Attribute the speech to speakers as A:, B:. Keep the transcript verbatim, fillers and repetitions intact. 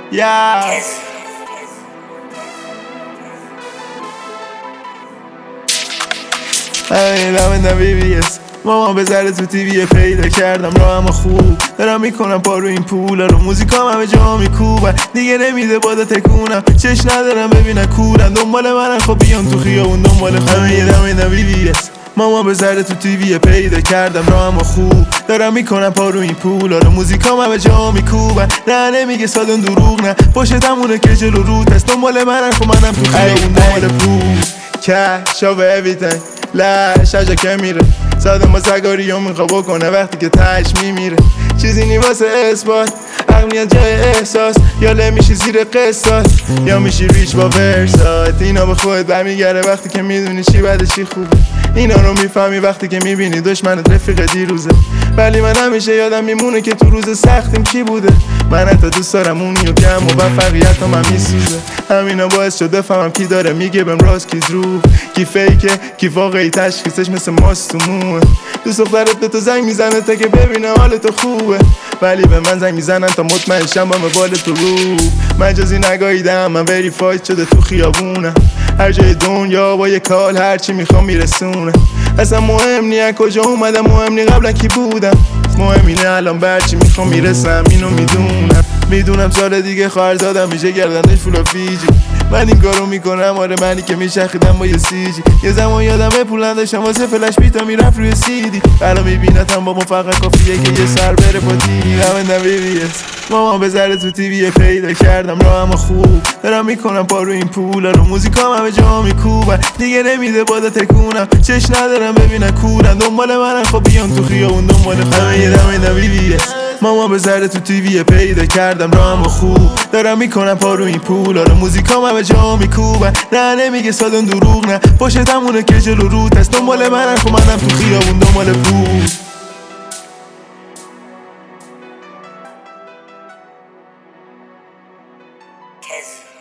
A: یا همین نبیبیست مامان بذاره تو تیویه پیدا کردم راهم خوب دارم میکنم پا رو این پولا رو موزیکام همه جا میکوبن دیگه نمیده بادا تکونم چش ندارم ببینن کورن دنبال منن خب بیان تو خیابون دنبال خوب همین نبیبیست مامان بذاره تو تیویه پیدا کردم راهم خوب دارم میکنم پا رو این پولا رو موزیکام همه جا میکوبن نه نمیگه سادن دروغ نه پشتمونه که جلو روت هست دنبال منن خب منم تو خیابون دنبال پول cash over everything لش هجا که میره سادم با سگاریو میخوا بکنه وقتی که تش میمیره چیزی نی واسه اثبات عقل میاد جای احساس یا لمیشی زیر قسطات یا میشی ریچ با ورسات اینا به خودت برمیگره وقتی که میدونی چی بده چی خوبه اینا رو میفهمی وقتی که میبینی دشمنت رفیق دیروزه ولی من همیشه یادم میمونه که تو روز سختیم کی بوده من حتی دوست دارم اونی و گم و وفقیت هم میسوزه همینا باعث شد بفهمم کی داره میگه بهم راست کی دروغ کی فیکه کی واقعی تشخیصش مثل ماست تو موه دوست دخترت به تو زنگ میزنه تا که ببینه حال تو خوبه ولی به من زنگ میزنن تا مطمئن شم با موبایل تو رو مجازی نگاهیدم من وریفاید شده تو خیابونم هر جای دنیا با یه کال هرچی میخوام میرسونه اصلا مهم نیه کجا اومدم مهم نی قبلا کی بودم مهم اینه الان برچی میخوام میرسم اینو میدونم میدونم سال دیگه خواهر زادم میشه گردنش فولا فیجی من این کارو میکنم آره منی که میشخیدم با یه سیجی یه زمان یادم پولن داشتم واسه فلش بیتا میرفت روی سیدی الان میبینتم با فقط کافیه که یه سر بره با دیدی همه نبیبیست مامان بذاره تو تیویه پیدا کردم راهم خوب دارم میکنم پا رو این پولا رو موزیکام همه جا میکوبن دیگه نمیده بادا تکونم چش ندارم ببینن کورن دنبال منن خب بیان تو خیابون دنبال همه یه دمه نبیبیست مامان بذاره تو تیویه پیدا کردم راهم خوب دارم میکنم پا رو این پولا رو موزیکام همه جا میکوبن نه نمیگه سادن دروغ نه پشتمونه که جلو روت هست دنبال منن خب منم تو خیابون دنبال پول